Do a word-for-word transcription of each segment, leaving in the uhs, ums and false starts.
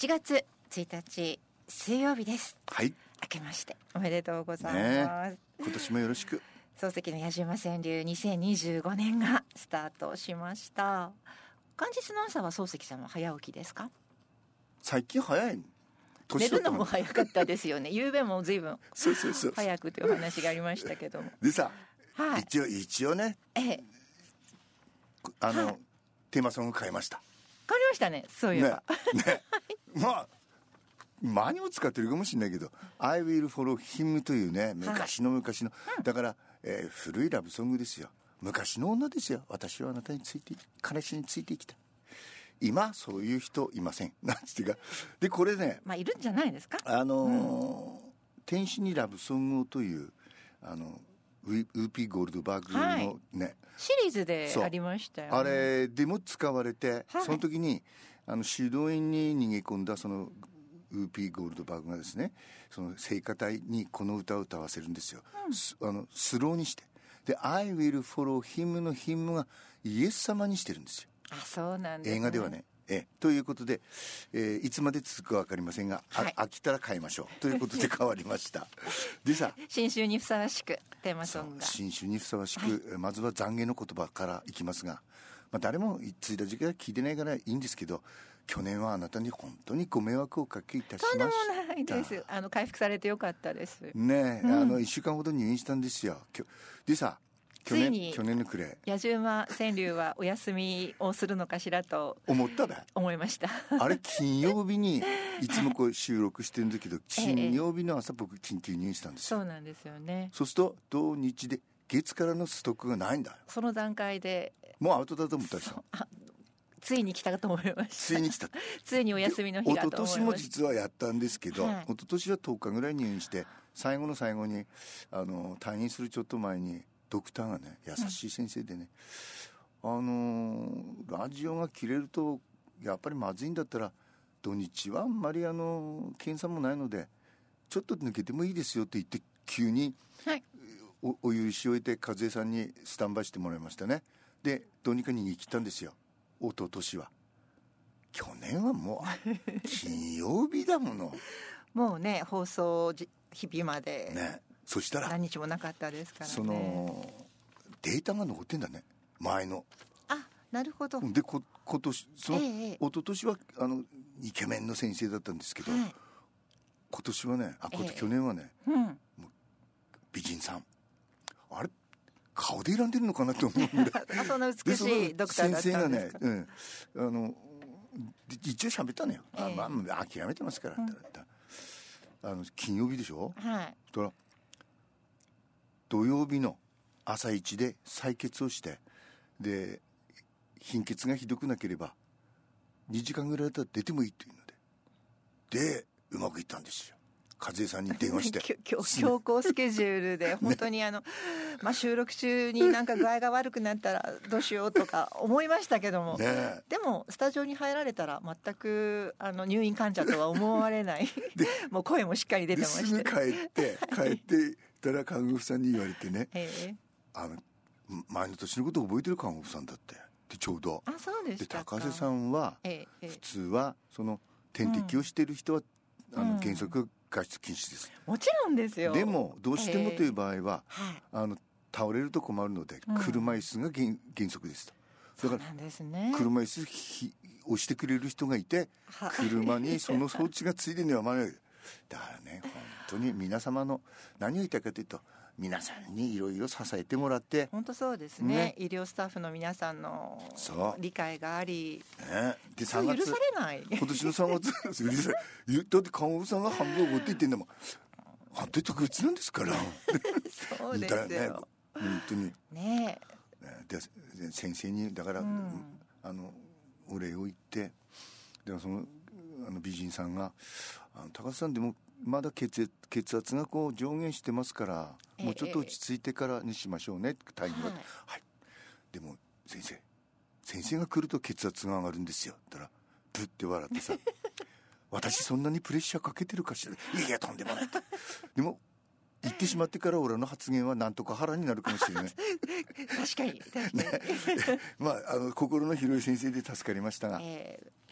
ちがつついたち水曜日です。 はい、 明けましておめでとうございます、 ね、今年もよろしく。 漱石の矢島川柳にせんにじゅうごねんがスタートしました。元日の朝は漱石さんは早起きですか？ 最近早い。 寝るのも早かったですよね。夕べも随分早くというお話がありましたけども。 でさ、 はい、 一応一応ね、 ええ、 あの、 はい、 テーマソング変えました。 変わりましたね、そういえば。 ねねまあ何を使ってるかもしれないけど、I will follow him というね、昔の昔の、はい、だから、えー、古いラブソングですよ。昔の女ですよ。私はあなたについて、彼氏についてきた。今そういう人いません。なんつってか。でこれね、 まあいるんじゃないですか。 あのーうん、天使にラブソングをというあのウーピーゴールドバーグのね、はい、 シリーズでありましたよね。 あれでも使われて、 はい、 その時にあの修道院に逃げ込んだそのウーピーゴールドバーグがですね、その聖歌隊にこの歌を歌わせるんですよ、うん、あのスローにして、で I will follow him の him がイエス様にしてるんですよ。 あ、そうなんですね。 映画ではね。えということで、えー、いつまで続くか分かりませんが、はい、飽きたら変えましょうということで変わりましたでさ、 新春にふさわしくテーマソングが、 新春にふさわしく、はい、まずは懺悔の言葉からいきますが、まあ、誰もついた時期は聞いてないからいいんですけど、去年はあなたに本当にご迷惑をおかけいたしました。 とんでもないです。あの回復されてよかったですね、うん、あのいっしゅうかんほど入院したんですよ。でさ、去年、 ついに去年の暮れ矢島川柳はお休みをするのかしらと思ったべ思いましたあれ金曜日にいつもこう収録してるんだけど、金曜日の朝僕緊急入院したんですよ。 そうなんですよね。 そうすると土日で月からのストックがないんだよ。 その段階でもうアウトだと思ったでしょ。 ついに来たかと思いました。 ついに来たついにお休みの日がと思いました。 一昨年も実はやったんですけど、 はい、 一昨年はとおかぐらい入院して、最後の最後にあの退院するちょっと前にドクターがね、優しい先生でね、うん、あのラジオが切れるとやっぱりまずいんだったら土日はあんまりあの検査もないのでちょっと抜けてもいいですよって言って急に お, お許しを得て和江さんにスタンバイしてもらいましたね。でどうにか逃げ切ったんですよ。一昨年は。去年はもう金曜日だものもうね、放送日々までね、 そしたら何日もなかったですからね。 そのデータが残ってんだね、前の。 あ、なるほど。でこ今年その、ええ、一昨年はあのイケメンの先生だったんですけど、はい、今年はね、あ、ええ、去年はね、うん、もう美人さん、あれ顔で選んでるのかなと思うぐらいあ、そんな美しいドクターだったんですか。 先生がね、うん、あの一応喋ったのよ、ええ、あ、まあ、諦めてますから、うん、あの金曜日でしょ、 はい、 そしたら土曜日の朝一で採血をして、で貧血がひどくなければにじかんぐらいだったら出てもいいというので、でうまくいったんですよ。和江さんに電話して強行スケジュールで本当にあの、ね、まあ、収録中になんか具合が悪くなったらどうしようとか思いましたけども、ね、でもスタジオに入られたら全くあの入院患者とは思われないもう声もしっかり出てまして、 すぐ帰って帰ってたら看護婦さんに言われてね、ええ、あの前の年のこと覚えてる看護婦さんだってでちょうど。 あ、そうでしたか。 で高瀬さんは、ええ、普通はその点滴をしている人は、うん、あの原則外出禁止です。 もちろんですよ。 でもどうしてもという場合は、えーはい、あの倒れると困るので車椅子が 原,、うん、原則ですと。だからそうなんですね。車椅子ひ押してくれる人がいて、車にその装置がついてるのはまだだからね、本当に皆様の何を言いたいかというと、皆さんにいろいろ支えてもらって。 本当そうですね、ね、医療スタッフの皆さんの理解があり、 ね、でそう許されない今年のさんがつ許されだって看護婦さんが半分持って言ってんだもん。あんた特別なんですからそうですよ、ね、 本当にねえで先生にだから、うん、あのお礼を言って、でもそのあの美人さんがあの高須さんでもまだ 血, 血圧がこう上限してますから、えー、もうちょっと落ち着いてからにしましょうねって退院は、はいはい、でも先生先生が来ると血圧が上がるんですよって言ったらブッて笑ってさ私そんなにプレッシャーかけてるかしら。いやいやとんでもないってでも言ってしまってから俺の発言はなんとか腹になるかもしれない確かに確かに、ね、 まああの心の広い先生で助かりましたが、 えー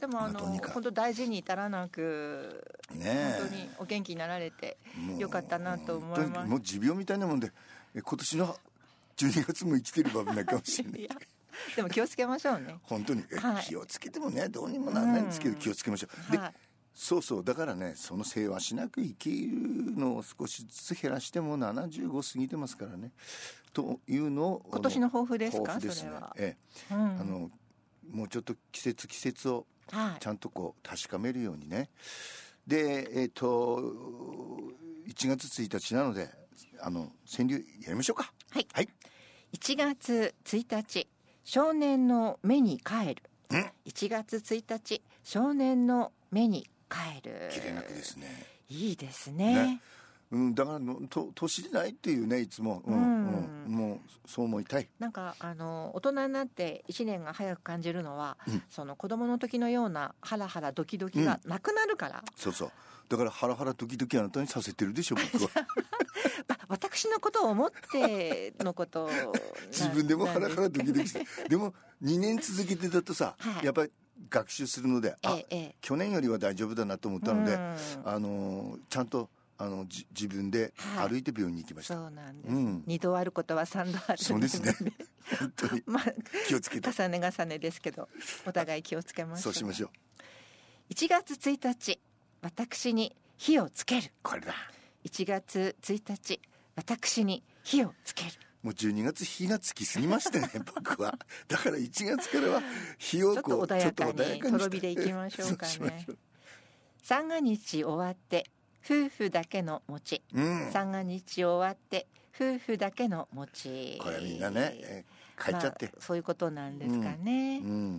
でもあの本当大事に至らなく、ね、本当にお元気になられてよかったなと思います。 もう持病みたいなもんで今年のじゅうにがつも生きてる場面ないかもしれない。いやでも気をつけましょうね。 本当に、はい、気をつけてもねどうにもならないんですけど、うん、気をつけましょう。で、はい、そうそうだからねそのせわしなく生きるのを少しずつ減らしてもななじゅうご過ぎてますからねというのを今年の抱負ですか。 抱負ですね。 それは、 ええ、うん、あのもうちょっと季節季節をちゃんとこう確かめるようにね、はい、でえっ、ー、といちがつついたちなのであの川柳やりましょうか。 はい、はい、いちがつついたち少年の目に帰る。いちがつついたち少年の目に帰る。 切れなくですね。 いいですね。 ね、うん、だからのと年でないっていうねいつも、うんうんうん、もうそう思いたい。 なんかあの大人になっていちねんが早く感じるのは、うん、その子供の時のようなハラハラドキドキがなくなるから、うん、 そうそうだからハラハラドキドキあなたにさせてるでしょ僕は。 私のことを思ってのこと自分でもハラハラドキドキしてでもにねん続けてだとさ、はい、やっぱり学習するので、あ、ええ、去年よりは大丈夫だなと思ったので、あのちゃんとあのじ自分で歩いて病院に行きました。 はい、そうなんです、うん、にどあることはさんどある。 そうですね本当に、まあ、気をつけて重ね重ねですけどお互い気をつけましょう。 そうしましょう。 いちがつついたち私に火をつける。 これだ。 いちがつついたち私に火をつける。 もうじゅうにがつ火がつきすぎましてね僕はだからいちがつからは火をこうちょっと穏やかにとろ火でいきましょうかね。三が日終わって夫婦だけの餅、うん、三が日終わって夫婦だけの餅。 これみんなね、えー、帰っちゃって、まあ、 そういうことなんですかね。うん、うんうん、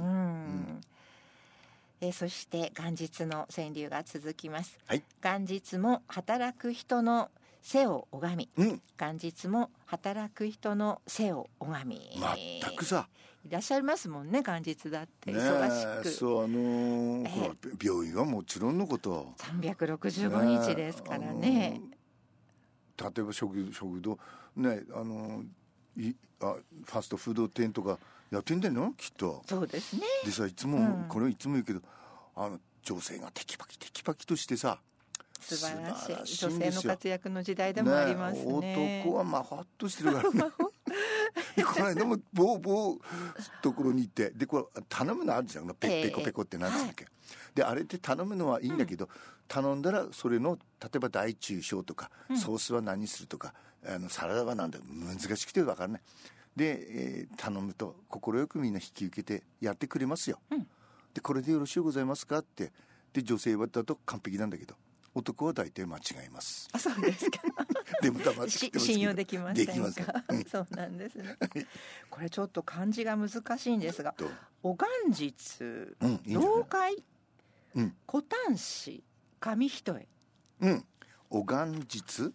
えー、そして元日の川柳が続きます、はい、元日も働く人の背を拝み、うん、元日も働く人の背を拝み。 全くさいらっしゃいますもんね元日だって忙しく。 そうあのーえー、病院はもちろんのことさんびゃくろくじゅうごにちですからね。 あのー、例えば食食堂ねあのー、いあファストフード店とかやってんだよきっと。 そうですね。 でさいつも、うん、これいつも言うけどあの女性がテキパキテキパキとしてさ素晴らしい、らしい女性の活躍の時代でもありますね。 ね男はまほっとしてるからねこの間も某某ところに行ってでこれ頼むのあるじゃんペペコペコってなんつうんだっけ、はい、であれって頼むのはいいんだけど、うん、頼んだらそれの例えば大中小とか、うん、ソースは何するとかあのサラダはなんだ難しくて分からないで、えー、頼むと快くみんな引き受けてやってくれますよ、うん、でこれでよろしゅうございますかってで女性はだと完璧なんだけど男は大体間違います。 あ、そうですか。 でも黙ってきてますけど信用できませんか。 できません、うん、 そうなんですね。これちょっと漢字が難しいんですが、お元日、うん、老会、うん、古丹子、紙一重。 うん。お元日、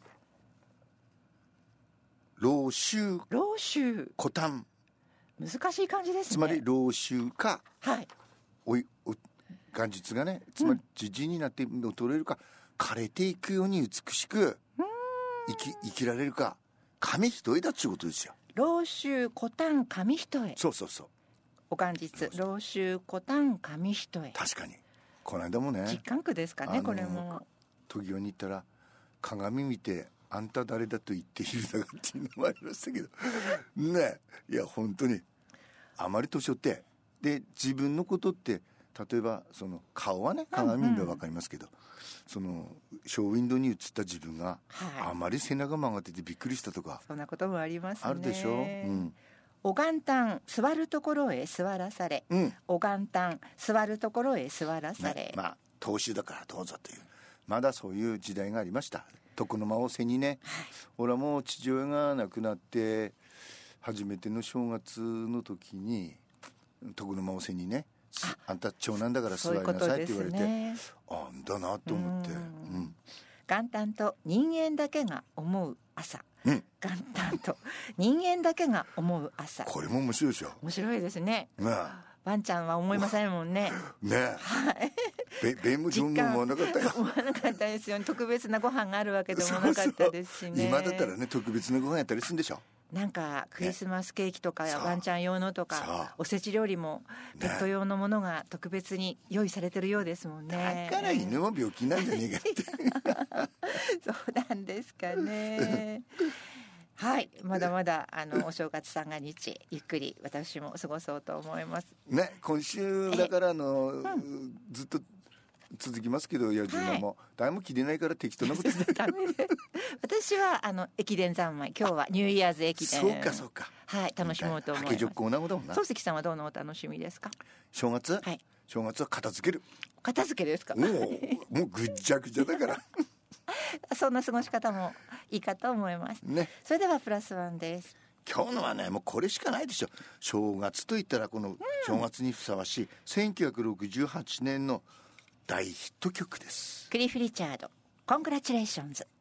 老秋、 老秋、 古丹。 難しい漢字ですね。 つまり老秋か、 はい。 おいお元日がねつまり時事になって取れるか、うん、枯れていくように美しく生き生きられるか紙一重だっちゅうことですよ。 老秋古丹紙一重。 そうそうそう。 お元日老秋古丹紙一重。 確かにこの間もね実感句ですかねこれも。 時代に行ったら鏡見てあんた誰だと言っているだがっていうのもありましたけどね。いや本当にあまり年寄ってで自分のことって例えばその顔はね鏡見れば分かりますけど、うんうん、そのショーウィンドウに映った自分があまり背中曲がっててびっくりしたとか、はい、 そんなこともありますね。 あるでしょ、うん、 お元旦座るところへ座らされ、うん、お元旦座るところへ座らされ、ね、 まあ当主だからどうぞというまだそういう時代がありました。床の間を背にね、はい、俺はもう父親が亡くなって初めての正月の時に床の間を背にね あ, あんた長男だから座りなさいって言われて、ね、あんだなと思って、うん、 元旦と人間だけが思う朝、うん、元旦と人間だけが思う朝これも面白いでしょ。 面白いですね。ねワンちゃんは思いませんもんね。 ねえ、はい、べ弁も自分も思わなかったよ。 思わなかったですよね。特別なご飯があるわけでもなかったですしね。 今だったらね特別なご飯やったりするんでしょ。 なんかクリスマスケーキとか、 ね、 ワンちゃん用のとかおせち料理もペット用のものが特別に用意されてるようですもんね。 だから犬も病気なんじゃねえかってそうなんですかねはい、まだまだあのお正月三が日ゆっくり私も過ごそうと思いますね。今週だからあの、うん、ずっと続きますけど、野獣菜も、はい、誰も切れないから適当なことしてダメで私はあの駅伝三昧、今日はニューイヤーズ駅伝、 そうかそうか、 はい、楽しもうと思います。漱石さんはどうのお楽しみですか？ 正月、 はい、 正月は片付ける。 片付けですか？ もうもうぐっちゃぐちゃだからそんな過ごし方もいいかと思います、ね、それではプラスワンです。 今日のはね、もうこれしかないでしょ。正月といったらこの正月にふさわしい、うん、せんきゅうひゃくろくじゅうはちねんの大ヒット曲です。 クリフ・リチャード、コングラチュレーションズ。